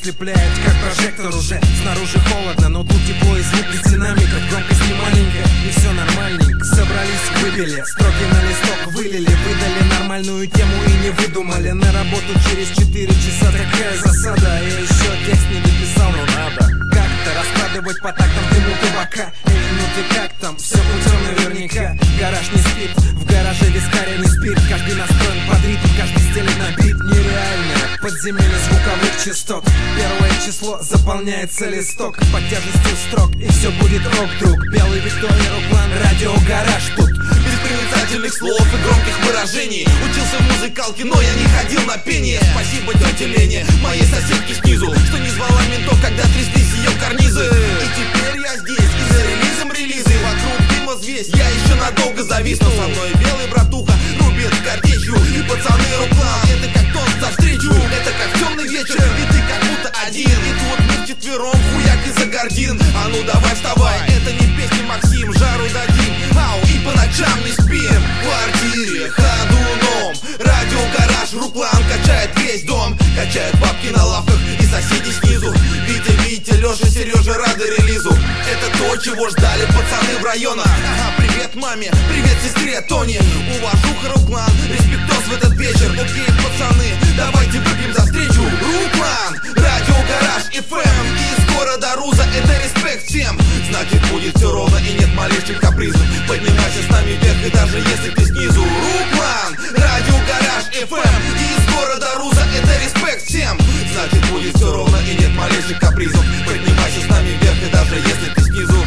ослепляет, как прожектор уже. Снаружи холодно, но тут тепло и звук из динамиков. Громкость не маленькая, и все нормальненько. Собрались, выпили, строки на листок вылили. Выдали нормальную тему и не выдумали. На работу через 4 часа такая засада. Я еще текст не дописал, но надо как-то раскладывать по тактам дыму табака. Эй, ну ты как там? Все путем наверняка. Гараж не спит, в гараже вискаря не спит. Каждый настроен под ритм, каждый стелит на бит. Нереальное подземелье звуковых частот. 1 число заполняется листок под тяжестью строк, и все будет ок, друг. Белый Виктория, Руклан, радио гараж тут. Без проницательных слов и громких выражений. Учился в музыкалке, но я не ходил на пение. Спасибо тете Лене, моей соседке снизу, что не звала ментов, когда тряслись ее карнизы. И теперь я здесь, и за релизом релизы. Вокруг дыма взвесь, я еще надолго завис. Но со мной белый братуха рубит картечью. И пацаны Руклан, это как тост за встречу. Это как темный вечер, и ты как будто один. И тут мы вчетвером, хуяк из-за гордин. А ну давай вставай, это не песня Максим, жару дадим. Ау, и по ночам не спим. В квартире ходуном, радио гараж, Руклан качает весь дом. Качают бабки на лавках и соседи снизу. Витя, Леша, Сережа рады релизу. Это то, чего ждали пацаны в районах. Ага, привет маме, привет сестре Тони. Уважуха, Руклан, респектос в этот вечер. Окей, пацаны, давайте выпьем за встречу. Руклан, радио гараж, FM из города Руза, это респект всем. Значит будет все ровно и нет малейших капризов. Поднимайся с нами вверх, и даже если ты снизу. Руклан, радио гараж, FM из города Руза, это респект всем. Значит будет все ровно и нет малейших капризов. Поднимайся с нами вверх, и даже если ты снизу.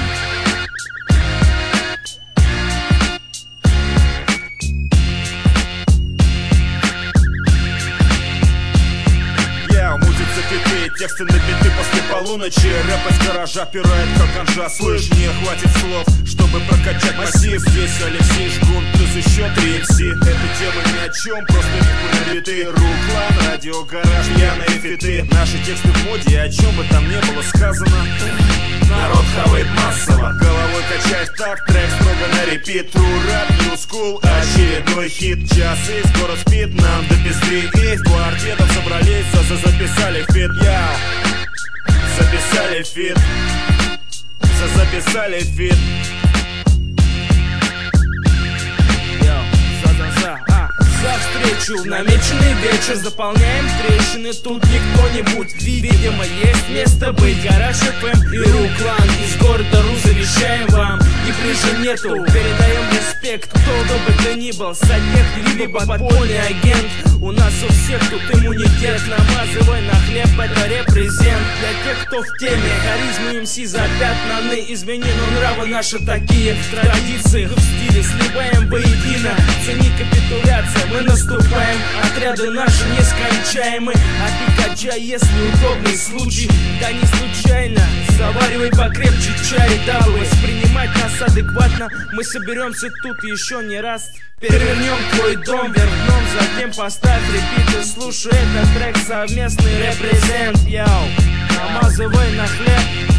Тексты на биты после полуночи. Рэп из гаража пирает как анжа. Слышь, не хватит слов, чтобы прокачать массив. Здесь Алексей Жгун плюс еще 3 MC. Эта тема ни о чем, просто не биты. Руклан, радио гараж, пьяные фиты. Наши тексты в моде, о чем бы там не было сказано. Народ хавает массово, головой качает так, трек строго на репит. True rap, new school, очередной хит. Час из город спит, нам до пизды. Из квартетов собрались, записали фит. Записали фит. Записали фит. За встречу, намеченный вечер, заполняем трещины, тут не кто-нибудь. Видимо, есть место быть. Гараж FM и Руклан из города Руза вещаем вам. И ближе нету, передаем респект, кто бы ты ни был, садек, либо подпольный агент. У нас у всех тут иммунитет, намазывай на хлеб, это репрезент. Для тех, кто в теме, харизму МС запятнаны. Извини, но нравы наши такие, в традициях, в стиле сливаем воедино. Цени капитуляция, мы наступаем, отряды наши нескончаемы. А ты качай, если удобный случай, да не случайно. Заваривай покрепче чай, да, воспринимать нас адекватно. Мы соберемся тут еще не раз. Перевернем твой дом вверх дном, затем поставь репит и слушай этот трек, совместный репрезент. Яу, намазывай на хлеб.